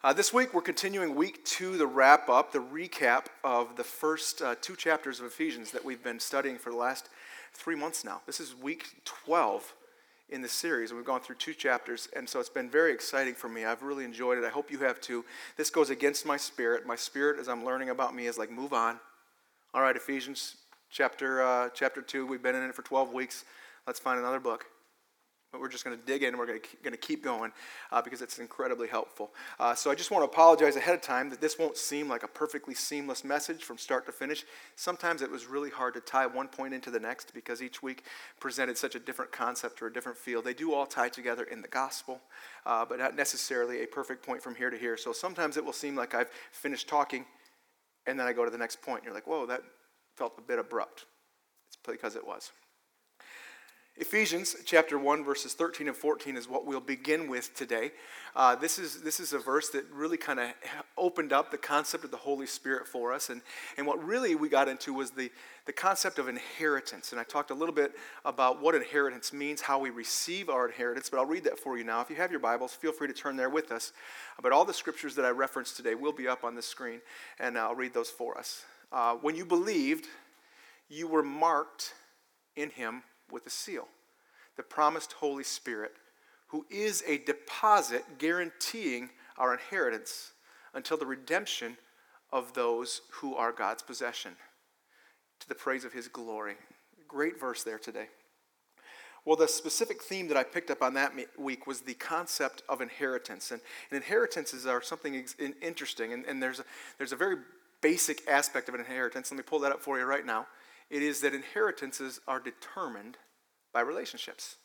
This week we're continuing week 2, the wrap-up, the recap of the first 2 chapters of Ephesians that we've been studying for the last 3 months now. This is week 12 in the series, and we've gone through 2 chapters, and so it's been very exciting for me. I've really enjoyed it. I hope you have too. This goes against my spirit. My spirit, as I'm learning about me, is like, move on. All right, Ephesians chapter 2, we've been in it for 12 weeks. Let's find another book. But we're just going to dig in, and we're going to keep going because it's incredibly helpful. So I just want to apologize ahead of time that this won't seem like a perfectly seamless message from start to finish. Sometimes it was really hard to tie one point into the next because each week presented such a different concept or a different field. They do all tie together in the gospel, but not necessarily a perfect point from here to here. So sometimes it will seem like I've finished talking, and then I go to the next point. And you're like, whoa, that felt a bit abrupt. It's because it was. Ephesians chapter 1, verses 13 and 14 is what we'll begin with today. This is a verse that really kind of opened up the concept of the Holy Spirit for us. And what really we got into was the concept of inheritance. And I talked a little bit about what inheritance means, how we receive our inheritance, but I'll read that for you now. If you have your Bibles, feel free to turn there with us. But all the scriptures that I referenced today will be up on the screen, and I'll read those for us. When you believed, you were marked in him with a seal, the promised Holy Spirit, who is a deposit guaranteeing our inheritance until the redemption of those who are God's possession, to the praise of his glory. Great verse there today. Well, the specific theme that I picked up on that week was the concept of inheritance. And inheritances are something interesting, and there's a very basic aspect of an inheritance. Let me pull that up for you right now. It is that inheritances are determined by relationships.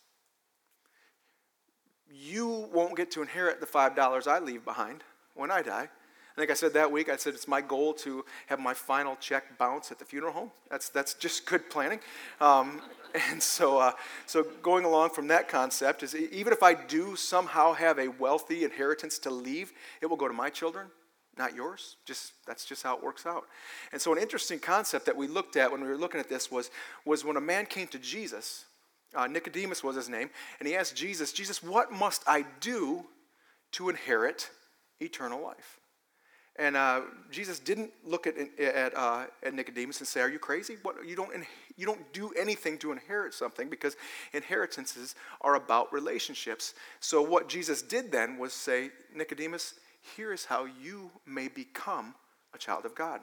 You won't get to inherit the $5 I leave behind when I die. I think I said that week, I said it's my goal to have my final check bounce at the funeral home. That's just good planning. And so going along from that concept is even if I do somehow have a wealthy inheritance to leave, it will go to my children, not yours. That's just how it works out. And so an interesting concept that we looked at when we were looking at this was when a man came to Jesus. Nicodemus was his name, and he asked Jesus, what must I do to inherit eternal life? And Jesus didn't look at Nicodemus and say, are you crazy? What, you don't do anything to inherit something, because inheritances are about relationships. So what Jesus did then was say, Nicodemus, here is how you may become a child of God.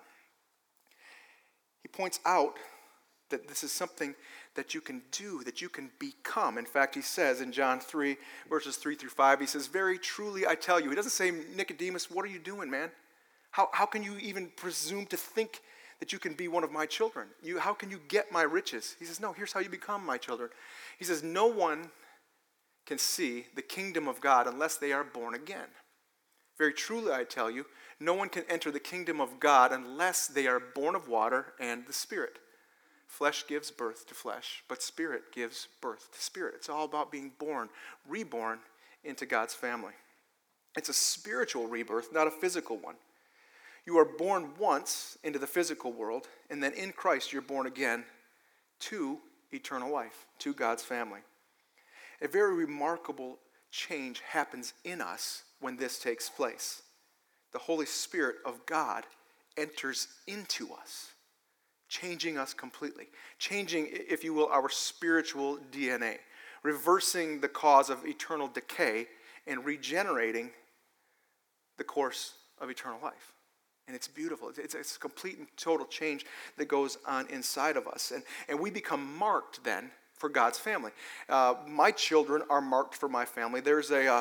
He points out that this is something that you can do, that you can become. In fact, he says in John 3, verses 3 through 5, he says, very truly I tell you. He doesn't say, Nicodemus, what are you doing, man? How can you even presume to think that you can be one of my children? How can you get my riches? He says, no, here's how you become my children. He says, no one can see the kingdom of God unless they are born again. Very truly I tell you, no one can enter the kingdom of God unless they are born of water and the Spirit. Flesh gives birth to flesh, but spirit gives birth to spirit. It's all about being born, reborn into God's family. It's a spiritual rebirth, not a physical one. You are born once into the physical world, and then in Christ you're born again to eternal life, to God's family. A very remarkable change happens in us when this takes place. The Holy Spirit of God enters into us, changing us completely, changing, if you will, our spiritual DNA, reversing the cause of eternal decay and regenerating the course of eternal life. And it's beautiful. It's a complete and total change that goes on inside of us. And we become marked then for God's family. My children are marked for my family. There's a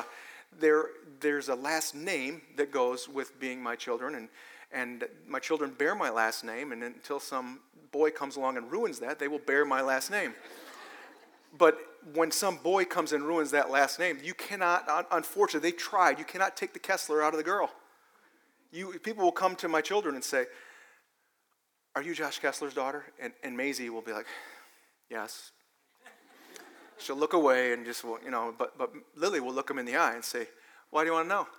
last name that goes with being my children, and my children bear my last name, and until some boy comes along and ruins that, they will bear my last name. But when some boy comes and ruins that last name, you cannot, unfortunately, they tried, you cannot take the Kessler out of the girl. People will come to my children and say, are you Josh Kessler's daughter? And Maisie will be like, yes. She'll look away and just, but Lily will look him in the eye and say, why do you want to know?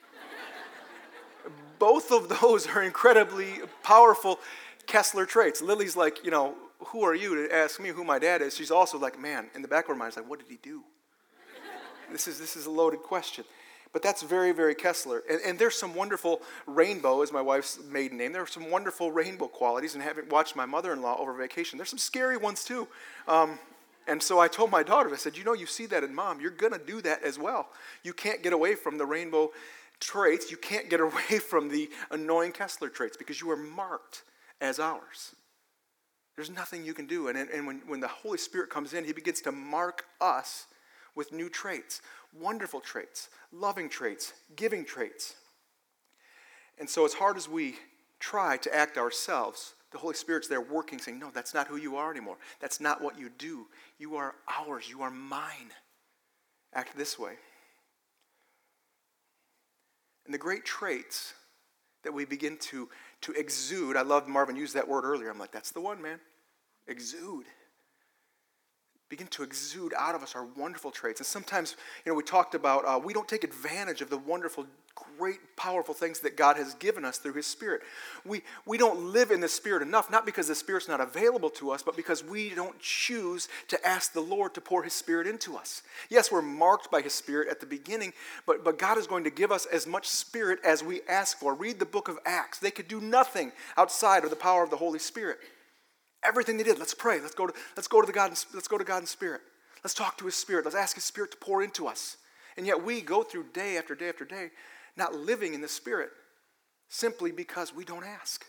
Both of those are incredibly powerful Kessler traits. Lily's like, who are you to ask me who my dad is? She's also like, man, in the back of her mind, is like, what did he do? This is a loaded question. But that's very, very Kessler. And there's some wonderful rainbow, is my wife's maiden name. There are some wonderful rainbow qualities. And having watched my mother-in-law over vacation, there's some scary ones too. And so I told my daughter, I said, you see that in Mom. You're going to do that as well. You can't get away from the rainbow traits. You can't get away from the annoying Kessler traits because you are marked as ours. There's nothing you can do. And when the Holy Spirit comes in, he begins to mark us with new traits, wonderful traits, loving traits, giving traits. And so as hard as we try to act ourselves, the Holy Spirit's there working, saying, no, that's not who you are anymore. That's not what you do. You are ours. You are mine. Act this way. And the great traits that we begin to exude, I loved Marvin used that word earlier. I'm like, that's the one, man. Exude. Begin to exude out of us our wonderful traits. And sometimes, we talked about we don't take advantage of the wonderful, great, powerful things that God has given us through his Spirit. We don't live in the Spirit enough, not because the Spirit's not available to us, but because we don't choose to ask the Lord to pour his Spirit into us. Yes, we're marked by his Spirit at the beginning, but God is going to give us as much Spirit as we ask for. Read the book of Acts. They could do nothing outside of the power of the Holy Spirit. Everything they did, let's pray. Let's go to God in Spirit. Let's talk to his Spirit. Let's ask his Spirit to pour into us. And yet we go through day after day after day not living in the Spirit simply because we don't ask.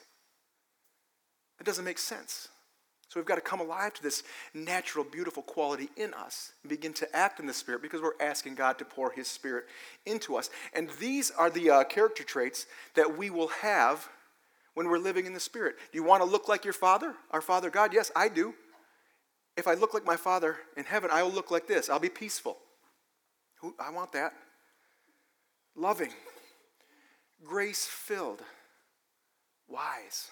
It doesn't make sense. So we've got to come alive to this natural, beautiful quality in us and begin to act in the Spirit because we're asking God to pour his Spirit into us. And these are the character traits that we will have when we're living in the Spirit. Do you want to look like your Father, our Father God? Yes, I do. If I look like my Father in heaven, I will look like this. I'll be peaceful. I want that. Loving, grace-filled, wise,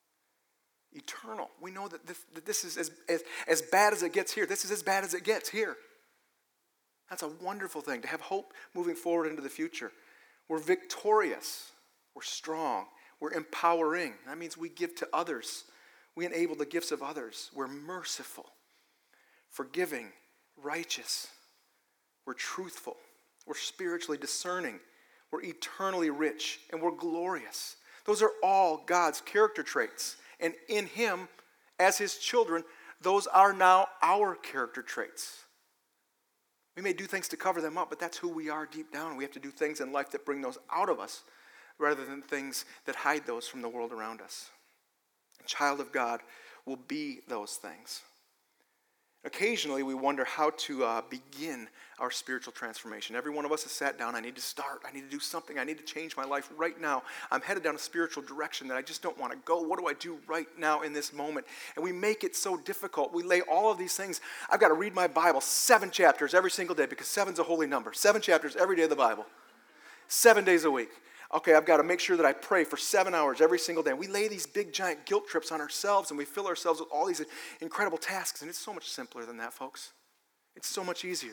eternal. We know that this is as bad as it gets here. This is as bad as it gets here. That's a wonderful thing, to have hope moving forward into the future. We're victorious. We're strong. We're empowering. That means we give to others. We enable the gifts of others. We're merciful, forgiving, righteous. We're truthful. We're spiritually discerning. We're eternally rich. And we're glorious. Those are all God's character traits. And in him, as his children, those are now our character traits. We may do things to cover them up, but that's who we are deep down. We have to do things in life that bring those out of us, rather than things that hide those from the world around us. A child of God will be those things. Occasionally, we wonder how to begin our spiritual transformation. Every one of us has sat down. I need to start. I need to do something. I need to change my life right now. I'm headed down a spiritual direction that I just don't want to go. What do I do right now in this moment? And we make it so difficult. We lay all of these things. I've got to read my Bible 7 chapters every single day because 7's a holy number. 7 chapters every day of the Bible. 7 days a week. Okay, I've got to make sure that I pray for 7 hours every single day. And we lay these big, giant guilt trips on ourselves, and we fill ourselves with all these incredible tasks. And it's so much simpler than that, folks. It's so much easier.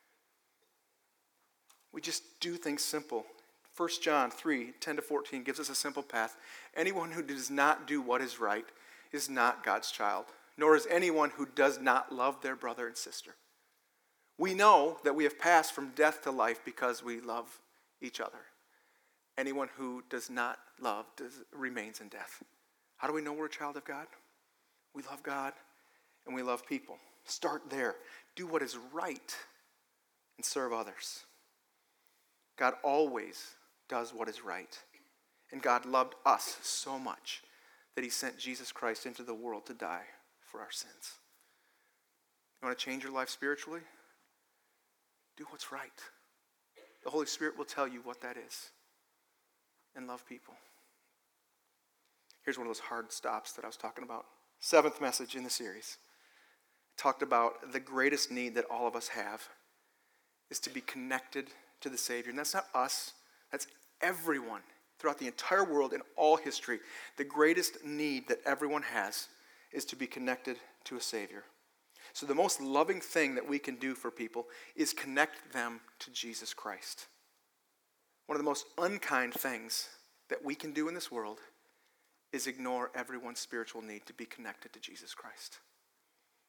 We just do things simple. 1 John 3:10-14 gives us a simple path. Anyone who does not do what is right is not God's child, nor is anyone who does not love their brother and sister. We know that we have passed from death to life because we love each other. Anyone who does not love remains in death. How do we know we're a child of God? We love God and we love people. Start there. Do what is right and serve others. God always does what is right. And God loved us so much that he sent Jesus Christ into the world to die for our sins. You want to change your life spiritually? Do what's right. The Holy Spirit will tell you what that is. And love people. Here's one of those hard stops that I was talking about. 7th message in the series. I talked about the greatest need that all of us have is to be connected to the Savior. And that's not us. That's everyone throughout the entire world in all history. The greatest need that everyone has is to be connected to a Savior. So the most loving thing that we can do for people is connect them to Jesus Christ. One of the most unkind things that we can do in this world is ignore everyone's spiritual need to be connected to Jesus Christ.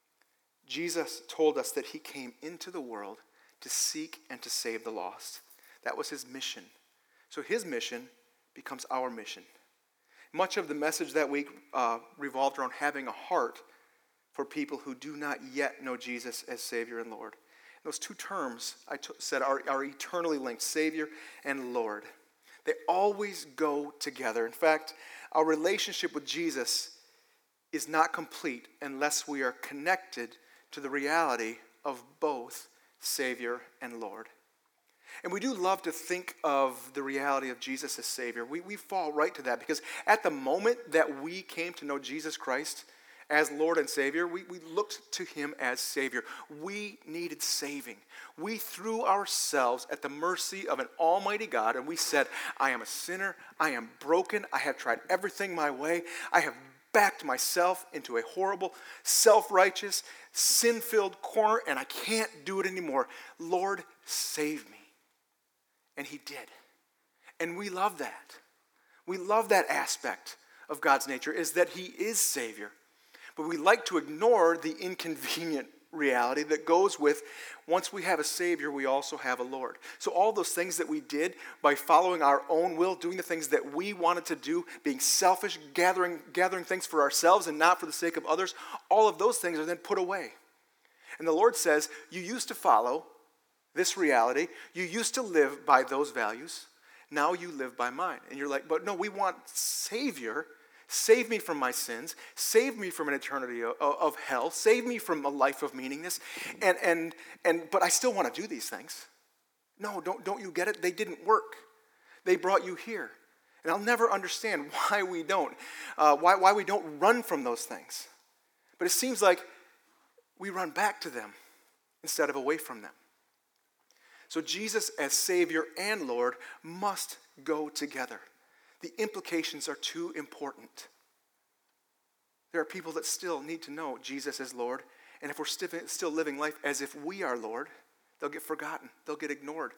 Jesus told us that he came into the world to seek and to save the lost. That was his mission. So his mission becomes our mission. Much of the message that week revolved around having a heart for people who do not yet know Jesus as Savior and Lord. Those two terms I said are eternally linked, Savior and Lord. They always go together. In fact, our relationship with Jesus is not complete unless we are connected to the reality of both Savior and Lord. And we do love to think of the reality of Jesus as Savior. We fall right to that because at the moment that we came to know Jesus Christ as Lord and Savior, we looked to him as Savior. We needed saving. We threw ourselves at the mercy of an almighty God, and we said, I am a sinner. I am broken. I have tried everything my way. I have backed myself into a horrible, self-righteous, sin-filled corner, and I can't do it anymore. Lord, save me. And he did. And we love that. We love that aspect of God's nature, is that he is Savior. But we like to ignore the inconvenient reality that goes with once we have a Savior, we also have a Lord. So all those things that we did by following our own will, doing the things that we wanted to do, being selfish, gathering things for ourselves and not for the sake of others, all of those things are then put away. And the Lord says, you used to follow this reality. You used to live by those values. Now you live by mine. And you're like, but no, we want Savior. Save me from my sins. Save me from an eternity of hell. Save me from a life of meaningless. But I still want to do these things. No, don't you get it? They didn't work. They brought you here. And I'll never understand why we don't. Why we don't run from those things. But it seems like we run back to them instead of away from them. So Jesus as Savior and Lord must go together. The implications are too important. There are people that still need to know Jesus as Lord, and if we're still living life as if we are Lord, they'll get forgotten, they'll get ignored,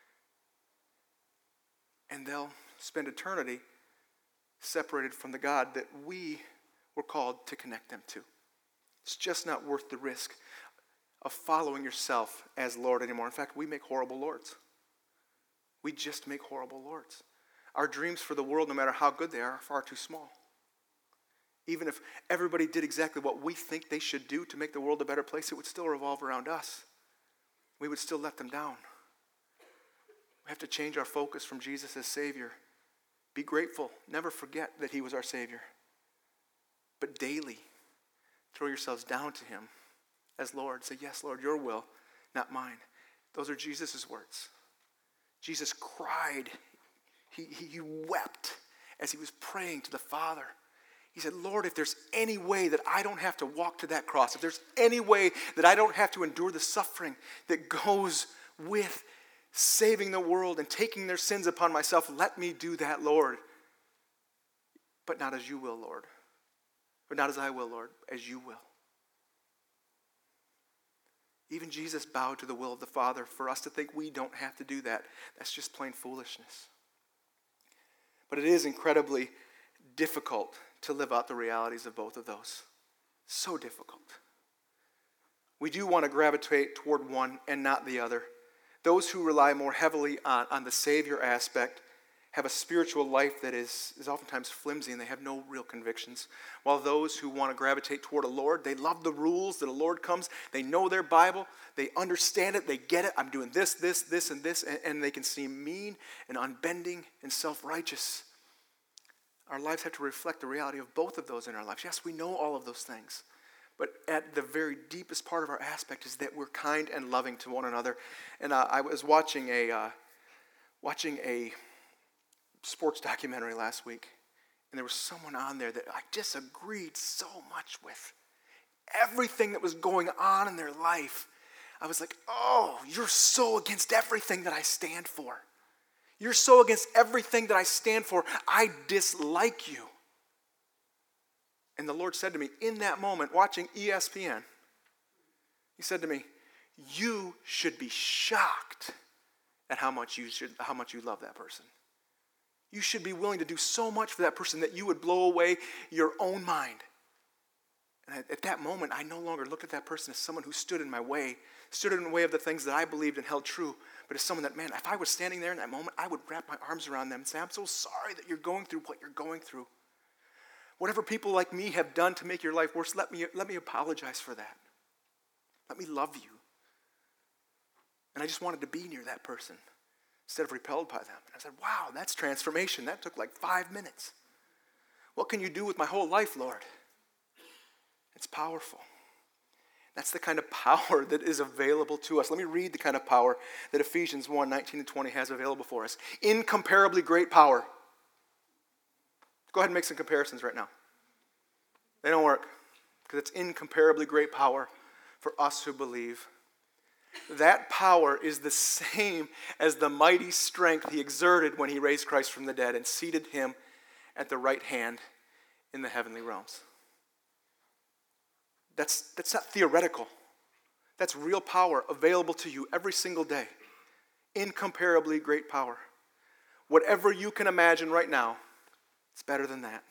and they'll spend eternity separated from the God that we were called to connect them to. It's just not worth the risk of following yourself as Lord anymore. In fact, we make horrible lords. We just make horrible lords. Our dreams for the world, no matter how good they are far too small. Even if everybody did exactly what we think they should do to make the world a better place, it would still revolve around us. We would still let them down. We have to change our focus from Jesus as Savior. Be grateful. Never forget that he was our Savior. But daily, throw yourselves down to him as Lord. Say, yes, Lord, your will, not mine. Those are Jesus' words. Jesus cried. He wept as he was praying to the Father. He said, Lord, if there's any way that I don't have to walk to that cross, if there's any way that I don't have to endure the suffering that goes with saving the world and taking their sins upon myself, let me do that, Lord. But not as you will, Lord. Or not as I will, Lord, as you will. Even Jesus bowed to the will of the Father. For us to think we don't have to do that, that's just plain foolishness. But it is incredibly difficult to live out the realities of both of those. So difficult. We do want to gravitate toward one and not the other. Those who rely more heavily on the Savior aspect have a spiritual life that is oftentimes flimsy and they have no real convictions. While those who want to gravitate toward a Lord, they love the rules that a Lord comes. They know their Bible. They understand it. They get it. I'm doing this, and this. And they can seem mean and unbending and self-righteous. Our lives have to reflect the reality of both of those in our lives. Yes, we know all of those things. But at the very deepest part of our aspect is that we're kind and loving to one another. And I was watching a sports documentary last week, and there was someone on there that I disagreed so much with. Everything that was going on in their life, I was like, oh, you're so against everything that I stand for. You're so against everything that I stand for. I dislike you. And the Lord said to me in that moment, watching ESPN, he said to me, you should be shocked at how much you love that person. You should be willing to do so much for that person that you would blow away your own mind. And at that moment, I no longer look at that person as someone who stood in my way, stood in the way of the things that I believed and held true, but as someone that, man, if I was standing there in that moment, I would wrap my arms around them and say, I'm so sorry that you're going through what you're going through. Whatever people like me have done to make your life worse, let me apologize for that. Let me love you. And I just wanted to be near that person instead of repelled by them. And I said, wow, that's transformation. That took like 5 minutes. What can you do with my whole life, Lord? It's powerful. That's the kind of power that is available to us. Let me read the kind of power that Ephesians 1, 19 and 20 has available for us. Incomparably great power. Go ahead and make some comparisons right now. They don't work because it's incomparably great power for us who believe. That power is the same as the mighty strength he exerted when he raised Christ from the dead and seated him at the right hand in the heavenly realms. That's not theoretical. That's real power available to you every single day. Incomparably great power. Whatever you can imagine right now, it's better than that.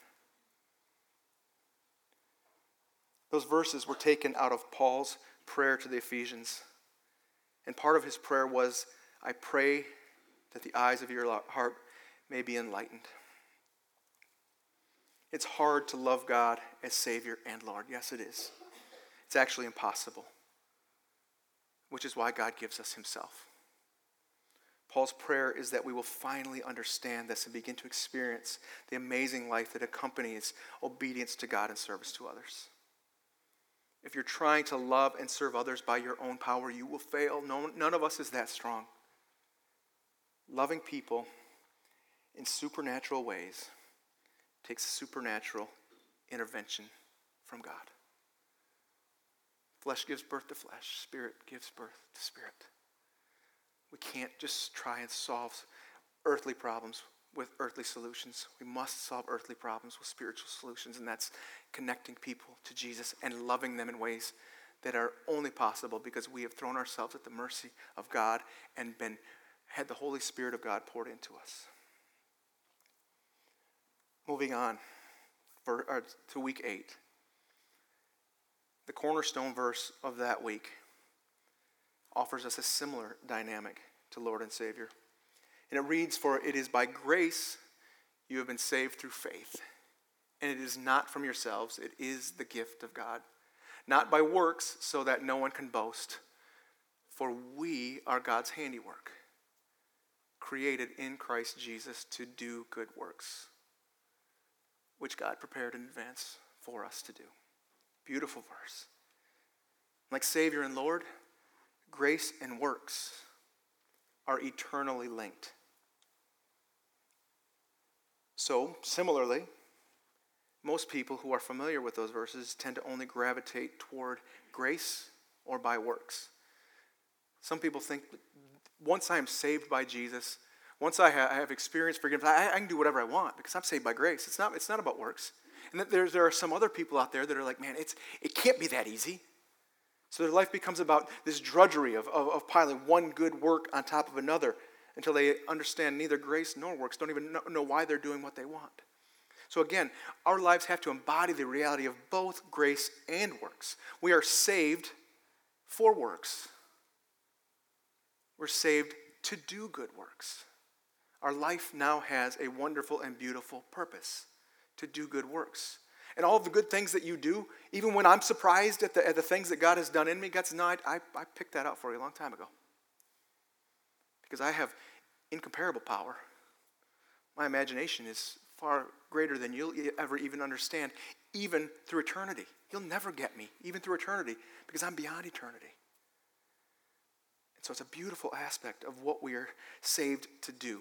Those verses were taken out of Paul's prayer to the Ephesians. And part of his prayer was, I pray that the eyes of your heart may be enlightened. It's hard to love God as Savior and Lord. Yes, it is. It's actually impossible, which is why God gives us himself. Paul's prayer is that we will finally understand this and begin to experience the amazing life that accompanies obedience to God and service to others. If you're trying to love and serve others by your own power, you will fail. None of us is that strong. Loving people in supernatural ways takes supernatural intervention from God. Flesh gives birth to flesh. Spirit gives birth to spirit. We can't just try and solve earthly problems with earthly solutions. We must solve earthly problems with spiritual solutions, and that's connecting people to Jesus and loving them in ways that are only possible because we have thrown ourselves at the mercy of God and had the Holy Spirit of God poured into us. Moving on to week 8. The cornerstone verse of that week offers us a similar dynamic to Lord and Savior. And it reads, for it is by grace you have been saved through faith. And it is not from yourselves, it is the gift of God. Not by works, so that no one can boast. For we are God's handiwork, created in Christ Jesus to do good works, which God prepared in advance for us to do. Beautiful verse. Like Savior and Lord, grace and works are eternally linked. So, similarly, most people who are familiar with those verses tend to only gravitate toward grace or by works. Some people think, once I am saved by Jesus, once I have experienced forgiveness, I can do whatever I want because I'm saved by grace. It's not about works. And that there are some other people out there that are like, man, it can't be that easy. So their life becomes about this drudgery of piling one good work on top of another until they understand neither grace nor works, don't even know why they're doing what they want. So again, our lives have to embody the reality of both grace and works. We are saved for works. We're saved to do good works. Our life now has a wonderful and beautiful purpose, to do good works. And all of the good things that you do, even when I'm surprised at the things that God has done in me, God says, no, I picked that out for you a long time ago. Because I have incomparable power. My imagination is far greater than you'll ever even understand, even through eternity. You'll never get me, even through eternity, because I'm beyond eternity. And so it's a beautiful aspect of what we are saved to do.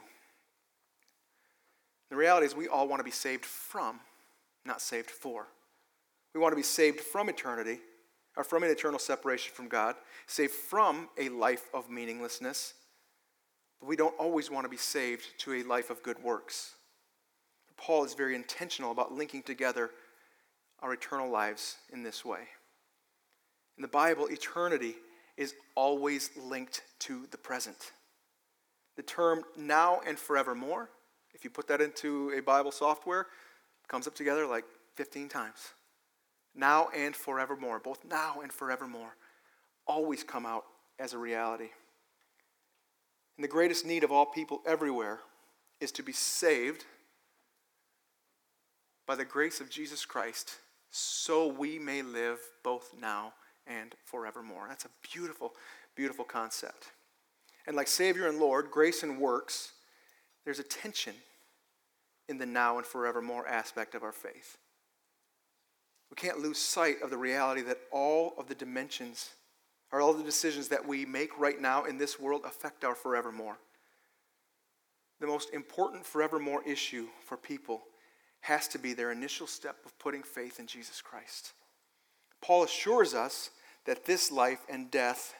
The reality is we all want to be saved from, not saved for. We want to be saved from eternity, or from an eternal separation from God, saved from a life of meaninglessness, but we don't always want to be saved to a life of good works. Paul is very intentional about linking together our eternal lives in this way. In the Bible, eternity is always linked to the present. The term now and forevermore, if you put that into a Bible software, comes up together like 15 times. now and forevermore, both now and forevermore, always come out as a reality. And the greatest need of all people everywhere is to be saved by the grace of Jesus Christ, so we may live both now and forevermore. That's a beautiful, beautiful concept. And like Savior and Lord, grace and works, there's a tension in the now and forevermore aspect of our faith. We can't lose sight of the reality that all of the dimensions, or all the decisions that we make right now in this world affect our forevermore. The most important forevermore issue for people has to be their initial step of putting faith in Jesus Christ. Paul assures us that this life and death,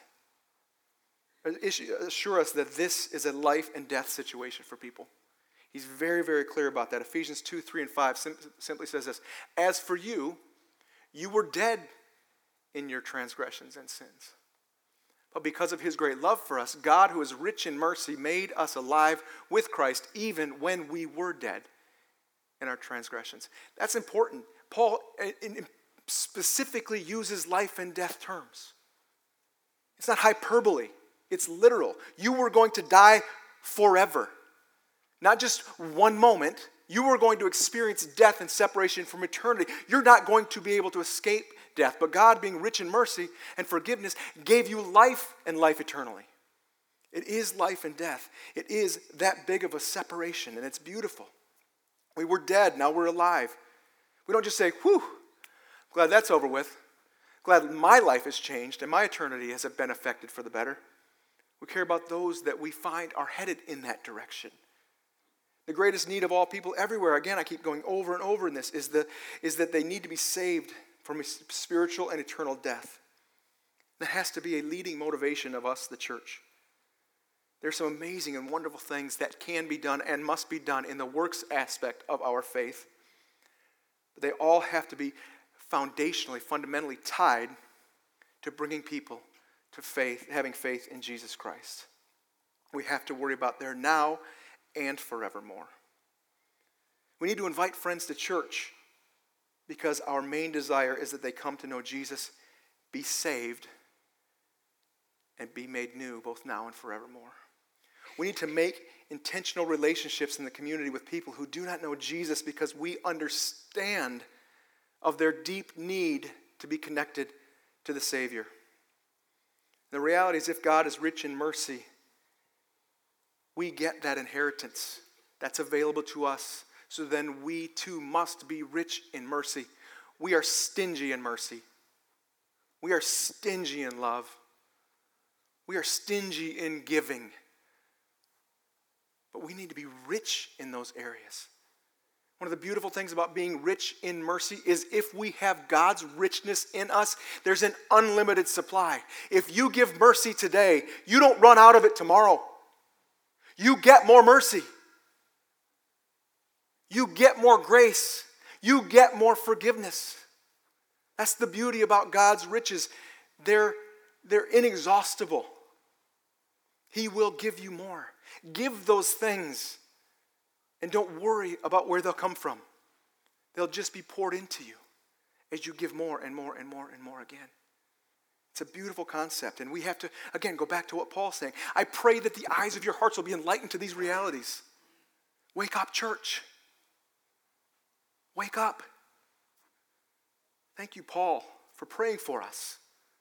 assure us that this is a life and death situation for people. He's very, very clear about that. Ephesians 2, 3, and 5 simply says this: as for you, you were dead in your transgressions and sins. But because of his great love for us, God, who is rich in mercy, made us alive with Christ even when we were dead in our transgressions. That's important. Paul specifically uses life and death terms. It's not hyperbole. It's literal. You were going to die forever. Not just one moment. You were going to experience death and separation from eternity. You're not going to be able to escape death. But God, being rich in mercy and forgiveness, gave you life and life eternally. It is life and death. It is that big of a separation, and it's beautiful. We were dead, now we're alive. We don't just say, whew, glad that's over with. Glad my life has changed and my eternity has been affected for the better. We care about those that we find are headed in that direction. The greatest need of all people everywhere, again, I keep going over and over in this, is that they need to be saved from a spiritual and eternal death. That has to be a leading motivation of us, the church. There's some amazing and wonderful things that can be done and must be done in the works aspect of our faith. But they all have to be foundationally, fundamentally tied to bringing people to faith, having faith in Jesus Christ. We have to worry about their now and forevermore. We need to invite friends to church because our main desire is that they come to know Jesus, be saved, and be made new both now and forevermore. We need to make intentional relationships in the community with people who do not know Jesus because we understand of their deep need to be connected to the Savior. The reality is, if God is rich in mercy, we get that inheritance that's available to us. So then we too must be rich in mercy. We are stingy in mercy. We are stingy in love. We are stingy in giving. But we need to be rich in those areas. One of the beautiful things about being rich in mercy is if we have God's richness in us, there's an unlimited supply. If you give mercy today, you don't run out of it tomorrow. You get more mercy. You get more grace. You get more forgiveness. That's the beauty about God's riches. They're inexhaustible. He will give you more. Give those things and don't worry about where they'll come from. They'll just be poured into you as you give more and more and more and more again. It's a beautiful concept, and we have to, again, go back to what Paul's saying. I pray that the eyes of your hearts will be enlightened to these realities. Wake up, church. Wake up. Thank you, Paul, for praying for us.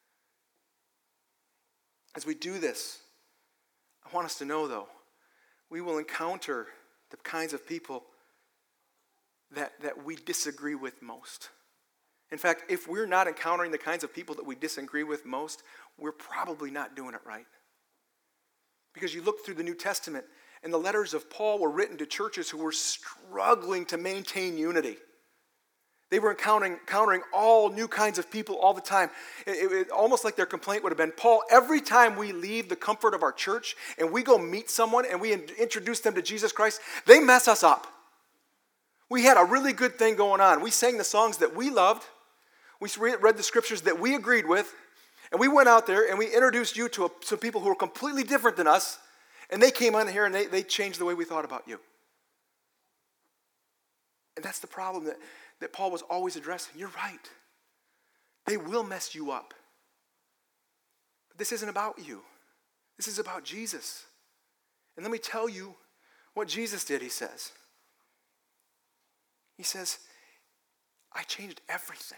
As we do this, I want us to know, though, we will encounter the kinds of people that we disagree with most. In fact, if we're not encountering the kinds of people that we disagree with most, we're probably not doing it right. Because you look through the New Testament, and the letters of Paul were written to churches who were struggling to maintain unity. They were encountering all new kinds of people all the time. It almost like their complaint would have been, Paul, every time we leave the comfort of our church and we go meet someone and we introduce them to Jesus Christ, they mess us up. We had a really good thing going on. We sang the songs that we loved. We read the scriptures that we agreed with. And we went out there and we introduced you to some people who were completely different than us. And they came on here and they changed the way we thought about you. And that's the problem that Paul was always addressing. You're right. They will mess you up. But this isn't about you. This is about Jesus. And let me tell you what Jesus did, he says. He says, I changed everything.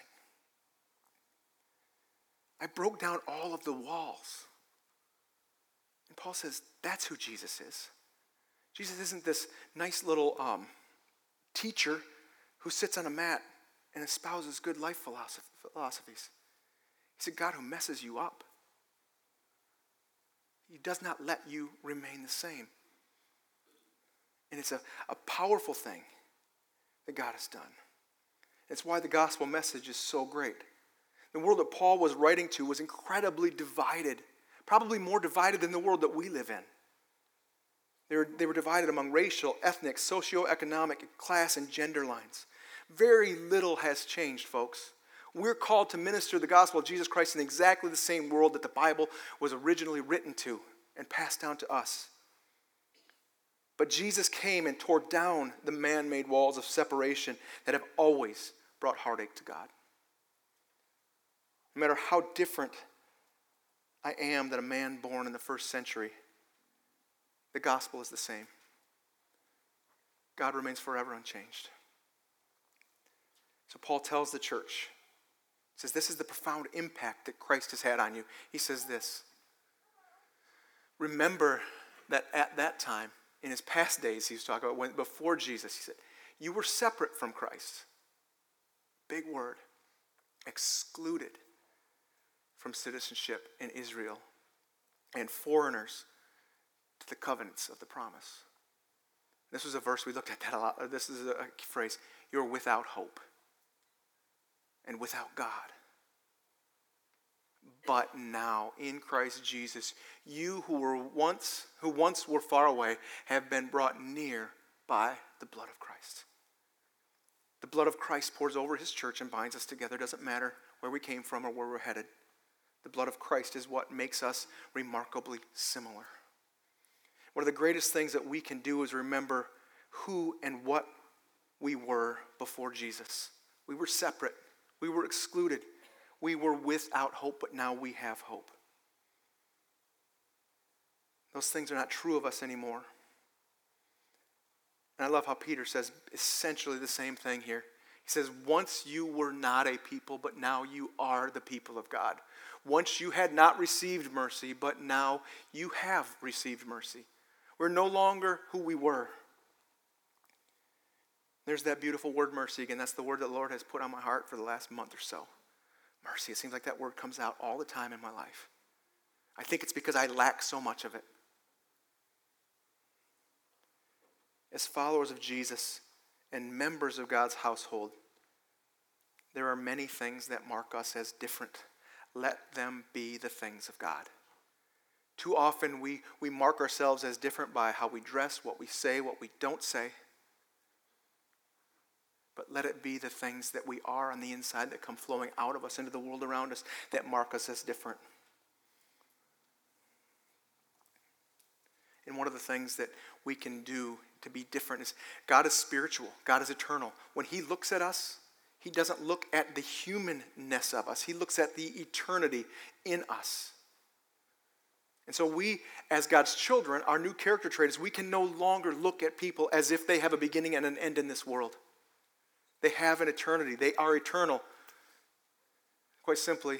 I broke down all of the walls. And Paul says, that's who Jesus is. Jesus isn't this nice little teacher who sits on a mat and espouses good life philosophies. He's a God who messes you up. He does not let you remain the same. And it's a powerful thing that God has done. It's why the gospel message is so great. The world that Paul was writing to was incredibly divided, probably more divided than the world that we live in. They were divided among racial, ethnic, socioeconomic, class, and gender lines. Very little has changed, folks. We're called to minister the gospel of Jesus Christ in exactly the same world that the Bible was originally written to and passed down to us. But Jesus came and tore down the man-made walls of separation that have always brought heartache to God. No matter how different I am than a man born in the first century, the gospel is the same. God remains forever unchanged. So Paul tells the church, he says, this is the profound impact that Christ has had on you. He says this, remember that at that time, in his past days, he was talking about before Jesus, he said, you were separate from Christ. Big word. Excluded from citizenship in Israel and foreigners to the covenants of the promise. This was a verse, we looked at that a lot. This is a phrase, you're without hope and without God. But now, in Christ Jesus, you who once were far away have been brought near by the blood of Christ. The blood of Christ pours over his church and binds us together. It doesn't matter where we came from or where we're headed. The blood of Christ is what makes us remarkably similar. One of the greatest things that we can do is remember who and what we were before Jesus. We were separate. We were excluded. We were without hope, but now we have hope. Those things are not true of us anymore. And I love how Peter says essentially the same thing here. He says, once you were not a people, but now you are the people of God. Once you had not received mercy, but now you have received mercy. We're no longer who we were. There's that beautiful word mercy again. That's the word that the Lord has put on my heart for the last month or so. Mercy. It seems like that word comes out all the time in my life. I think it's because I lack so much of it. As followers of Jesus and members of God's household, there are many things that mark us as different. Let them be the things of God. Too often we mark ourselves as different by how we dress, what we say, what we don't say. But let it be the things that we are on the inside that come flowing out of us into the world around us that mark us as different. And one of the things that we can do to be different is God is spiritual. God is eternal. When he looks at us, he doesn't look at the humanness of us. He looks at the eternity in us. And so we, as God's children, our new character trait is we can no longer look at people as if they have a beginning and an end in this world. They have an eternity. They are eternal. Quite simply,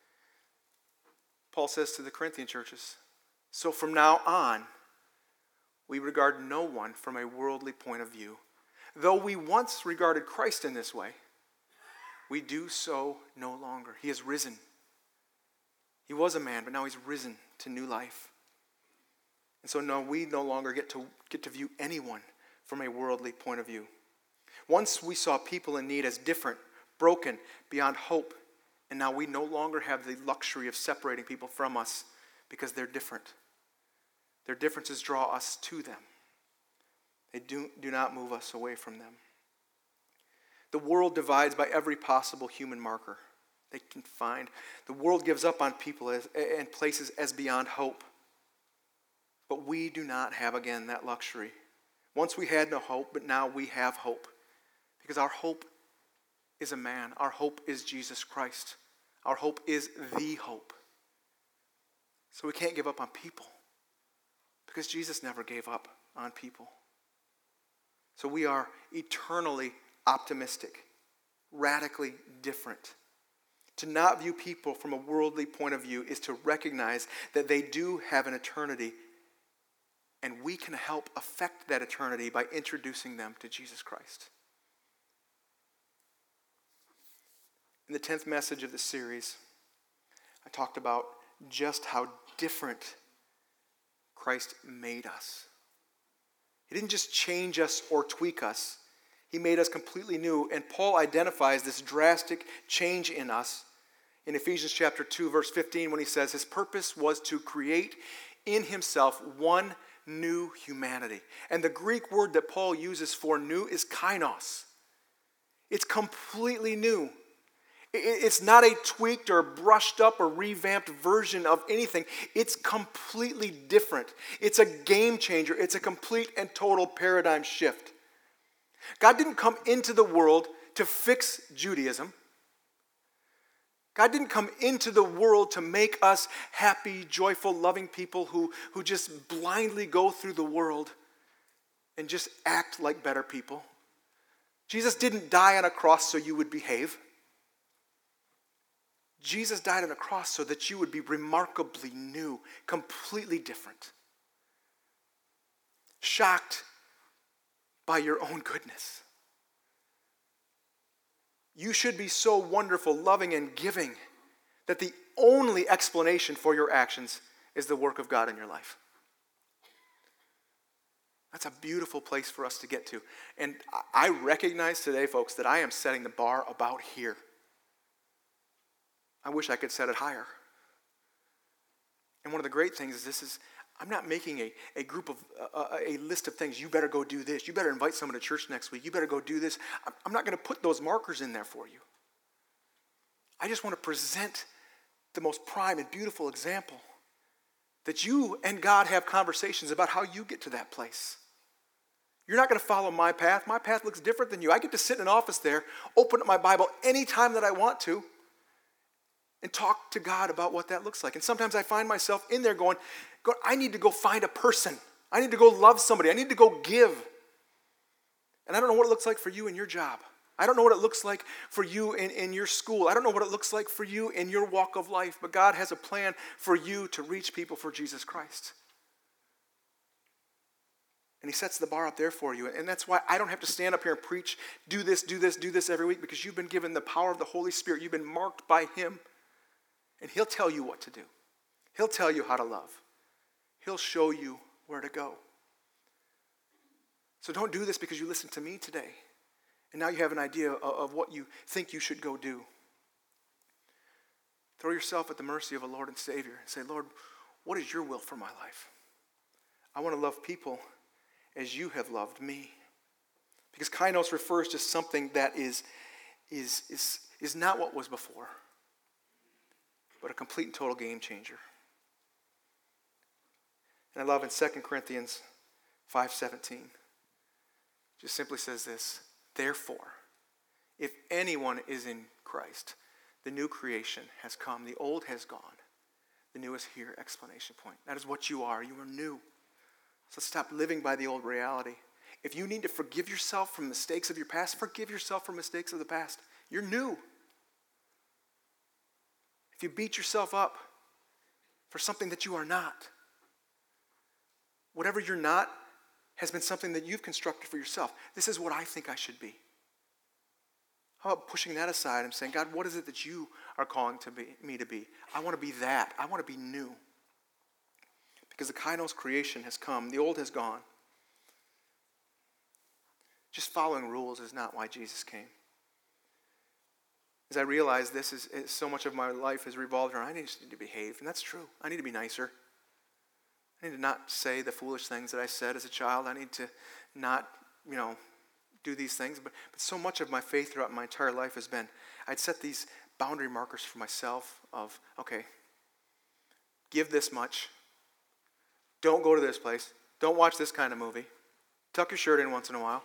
Paul says to the Corinthian churches, so from now on, we regard no one from a worldly point of view. Though we once regarded Christ in this way, we do so no longer. He has risen. He was a man, but now he's risen to new life. And so no, we no longer get to view anyone from a worldly point of view. Once we saw people in need as different, broken, beyond hope, and now we no longer have the luxury of separating people from us because they're different. Their differences draw us to them. They do not move us away from them. The world divides by every possible human marker they can find. The world gives up on people and places as beyond hope. But we do not have, again, that luxury. Once we had no hope, but now we have hope. Because our hope is a man. Our hope is Jesus Christ. Our hope is the hope. So we can't give up on people because Jesus never gave up on people. So we are eternally optimistic, radically different. To not view people from a worldly point of view is to recognize that they do have an eternity, and we can help affect that eternity by introducing them to Jesus Christ. In the 10th message of the series, I talked about just how different Christ made us. He didn't just change us or tweak us. He made us completely new. And Paul identifies this drastic change in us in Ephesians chapter 2, verse 15, when he says his purpose was to create in himself one new humanity. And the Greek word that Paul uses for new is kainos. It's completely new. It's not a tweaked or brushed up or revamped version of anything. It's completely different. It's a game changer. It's a complete and total paradigm shift. God didn't come into the world to fix Judaism. God didn't come into the world to make us happy, joyful, loving people who just blindly go through the world and just act like better people. Jesus didn't die on a cross so you would behave. Jesus died on a cross so that you would be remarkably new, completely different. Shocked by your own goodness. You should be so wonderful, loving, and giving that the only explanation for your actions is the work of God in your life. That's a beautiful place for us to get to. And I recognize today, folks, that I am setting the bar about here. I wish I could set it higher. And one of the great things is I'm not making a group of, a list of things. You better go do this. You better invite someone to church next week. You better go do this. I'm not going to put those markers in there for you. I just want to present the most prime and beautiful example that you and God have conversations about how you get to that place. You're not going to follow my path. My path looks different than you. I get to sit in an office there, open up my Bible anytime that I want to, and talk to God about what that looks like. And sometimes I find myself in there going, I need to go find a person. I need to go love somebody. I need to go give. And I don't know what it looks like for you in your job. I don't know what it looks like for you in your school. I don't know what it looks like for you in your walk of life. But God has a plan for you to reach people for Jesus Christ. And he sets the bar up there for you. And that's why I don't have to stand up here and preach, do this every week, because you've been given the power of the Holy Spirit. You've been marked by him. And he'll tell you what to do. He'll tell you how to love. He'll show you where to go. So don't do this because you listened to me today. And now you have an idea of what you think you should go do. Throw yourself at the mercy of a Lord and Savior and say, Lord, what is your will for my life? I want to love people as you have loved me. Because kainos refers to something that is not what was before, but a complete and total game changer. And I love in 2 Corinthians 5:17, just simply says this, therefore, if anyone is in Christ, the new creation has come. The old has gone. The new is here, exclamation point. That is what you are. You are new. So stop living by the old reality. If you need to forgive yourself from mistakes of your past, forgive yourself for mistakes of the past. You're new. If you beat yourself up for something that you are not, whatever you're not has been something that you've constructed for yourself. This is what I think I should be. How about pushing that aside and saying, God, what is it that you are calling me to be? I want to be that. I want to be new. Because the kainos creation has come. The old has gone. Just following rules is not why Jesus came. As I realize this is so much of my life has revolved around, I need to behave, and that's true. I need to be nicer. I need to not say the foolish things that I said as a child. I need to not, do these things. But so much of my faith throughout my entire life has been, I'd set these boundary markers for myself of, okay, give this much. Don't go to this place. Don't watch this kind of movie. Tuck your shirt in once in a while.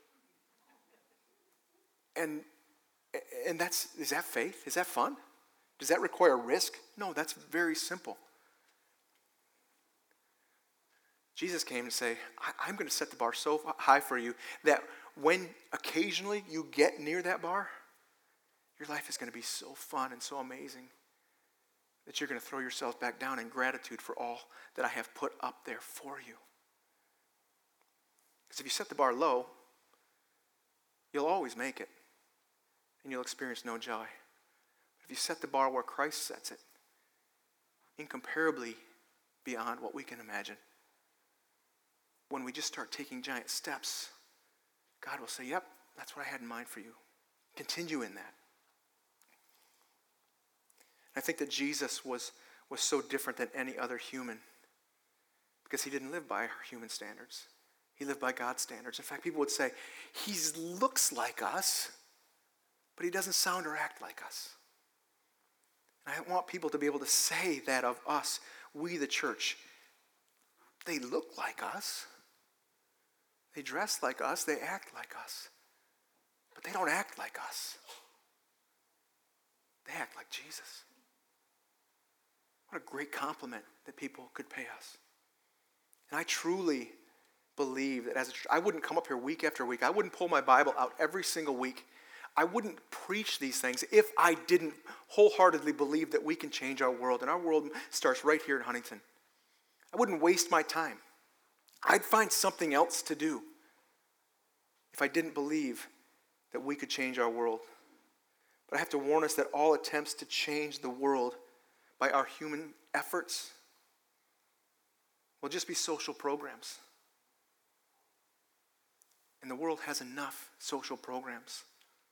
And is that faith? Is that fun? Does that require risk? No, that's very simple. Jesus came to say, I'm going to set the bar so high for you that when occasionally you get near that bar, your life is going to be so fun and so amazing that you're going to throw yourself back down in gratitude for all that I have put up there for you. Because if you set the bar low, you'll always make it, and you'll experience no joy. But if you set the bar where Christ sets it, incomparably beyond what we can imagine, when we just start taking giant steps, God will say, yep, that's what I had in mind for you. Continue in that. I think that Jesus was so different than any other human because he didn't live by our human standards. He lived by God's standards. In fact, people would say, he looks like us, but he doesn't sound or act like us. And I want people to be able to say that of us, we the church. They look like us. They dress like us. They act like us. But they don't act like us. They act like Jesus. What a great compliment that people could pay us. And I truly believe that as a church, I wouldn't come up here week after week. I wouldn't pull my Bible out every single week. I wouldn't preach these things if I didn't wholeheartedly believe that we can change our world. And our world starts right here in Huntington. I wouldn't waste my time. I'd find something else to do if I didn't believe that we could change our world. But I have to warn us that all attempts to change the world by our human efforts will just be social programs. And the world has enough social programs.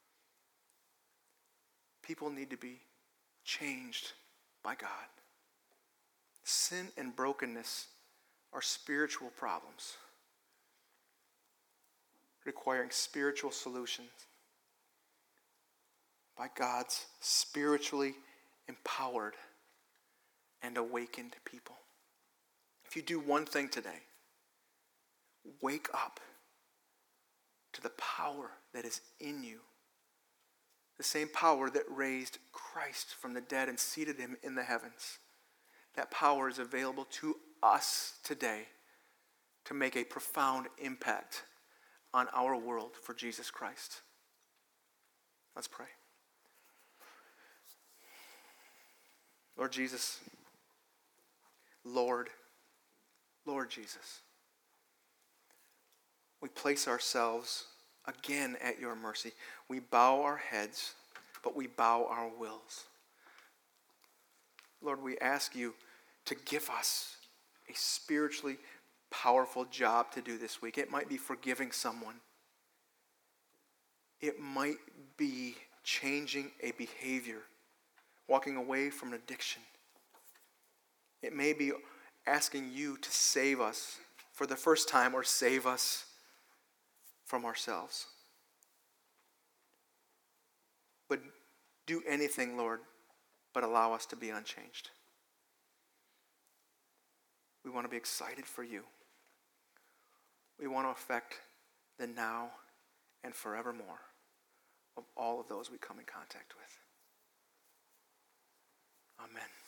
People need to be changed by God. Sin and brokenness are spiritual problems requiring spiritual solutions by God's spiritually empowered and awakened people. If you do one thing today, wake up to the power that is in you. The same power that raised Christ from the dead and seated him in the heavens. That power is available to us today to make a profound impact on our world for Jesus Christ. Let's pray. Lord Jesus, Lord Jesus, we place ourselves again at your mercy. We bow our heads, but we bow our wills. Lord, we ask you to give us a spiritually powerful job to do this week. It might be forgiving someone. It might be changing a behavior, walking away from an addiction. It may be asking you to save us for the first time or save us from ourselves. But do anything, Lord, but allow us to be unchanged. We want to be excited for you. We want to affect the now and forevermore of all of those we come in contact with. Amen.